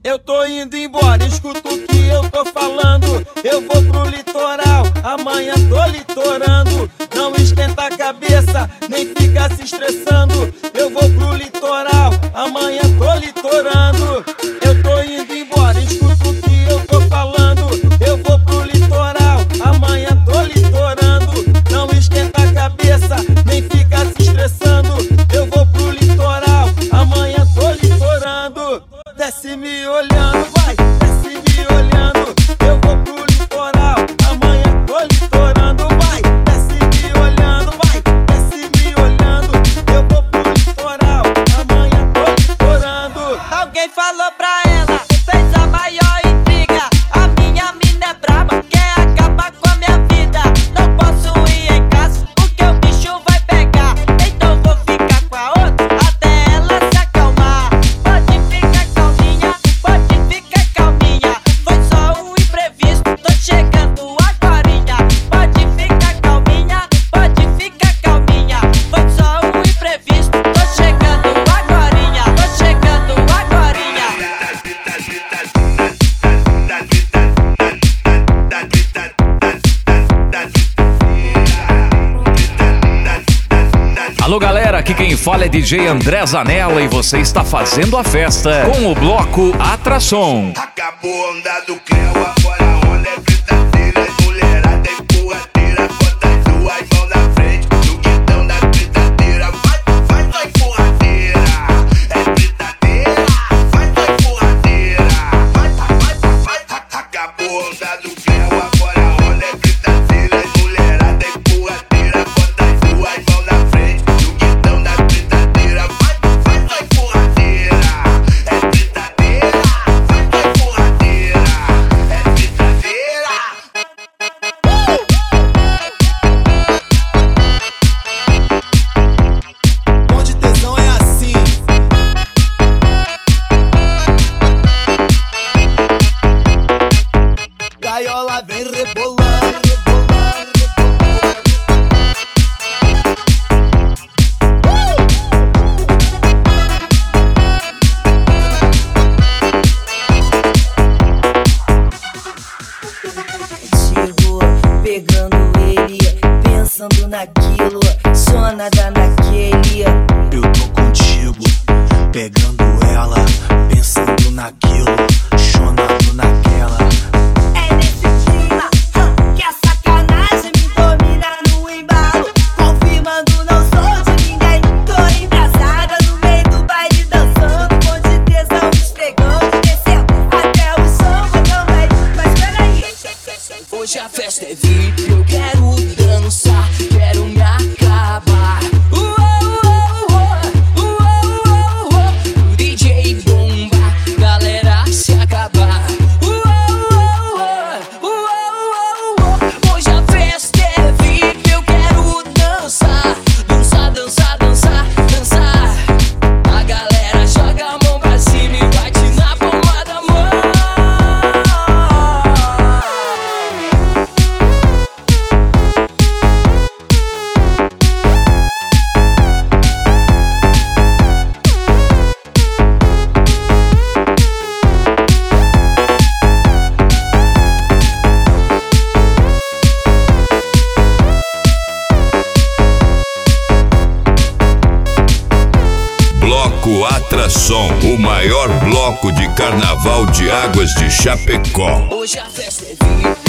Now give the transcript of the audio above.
Eu tô indo embora, escuta o que eu tô falando. Eu vou pro litoral, amanhã tô litorando. Não esquenta a cabeça, nem fica se estressando. Eu vou pro litoral, amanhã tô litorando. Eu tô indo embora, escuta o que eu tô falando. Eu vou pro litoral, amanhã tô litorando. Não esquenta a cabeça, nem fica se estressando. Eu vou pro litoral, amanhã tô litorando. Desce me olhando, vai, desce me olhando. Eu vou pro litoral, amanhã tô litorando, vai. Desce me olhando, vai, desce me olhando. Eu vou pro litoral, amanhã tô litorando. Alguém falou pra ela, fez a maior intriga. A minha mina é braba, quer acabar com a minha vida. Não posso ir em casa, porque o bicho vai pegar. Então vou ficar com a outra, até ela se acalmar. Pode ficar calminha, pode ficar calminha. Foi só um imprevisto, tô chegando agorinha. Pode ficar calminha, pode ficar calminha. Foi só um imprevisto, tô chegando agorinha. Tô chegando agorinha. Alô galera, aqui quem fala é DJ André Zanella e você está fazendo a festa com o bloco Atração. Acabou andar do creu, agora a onda é gritadeira. Mulherada empurradeira, bota as duas mãos na frente do guidão da gritadeira. Vai, vai empurradeira, é gritadeira. Vai empurradeira, vai. Acabou andar do creu, agora a onda é gritadeira. Mulherada empurradeira, bota as duas mãos na frente do guidão da gritadeira. Vai empurradeira, é gritadeira. Vai empurradeira, é gritadeira. Onde tesão é assim. Gaiola vem rebolando, rebolando, Chegou pegando ele, pensando naquilo, só nada naquele. Eu tô contigo, pegando ela, pensando naquilo, chonando naquela. É nesse clima que a sacanagem me domina no embalo, confirmando não sou de ninguém. Tô embrasada no meio do baile dançando, com de tesão esfregando, descendo até o chão também. Mas peraí, Hoje a festa é VIP, eu quero dançar, quero me acabar. O DJ bomba, galera se acabar. Hoje a festa é VIP, eu quero dançar, dançar, dançar, dançar, dançar. A galera joga a mão pra cima e bate na palma da mão. Bloco Atração, o maior bloco de carnaval de Águas de Chapecó. Hoje a festa é VIP.